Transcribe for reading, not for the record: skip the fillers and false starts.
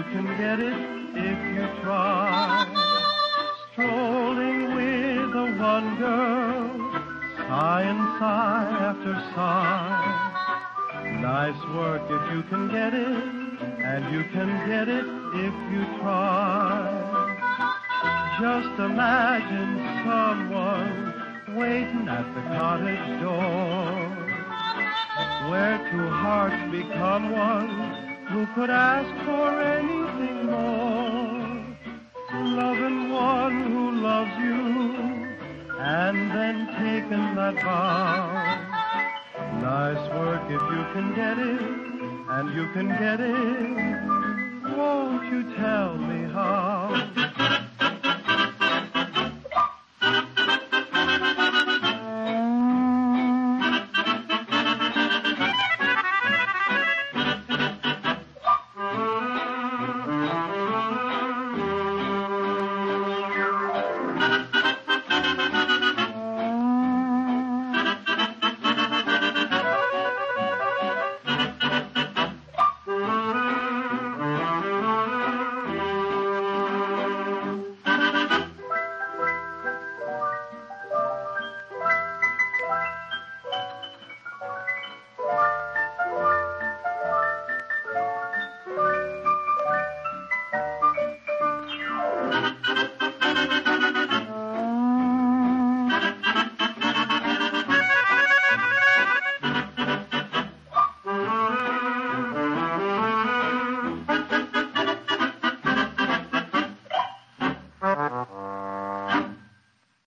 can get it if you try. Strolling with the one girl, sigh and sigh after sigh. Nice work if you can get it, and you can get it if you try. Just imagine someone waiting at the cottage door, where two hearts become one, who could ask for anything more? Loving one who loves you, and then taking that vow. Nice work if you can get it, and you can get it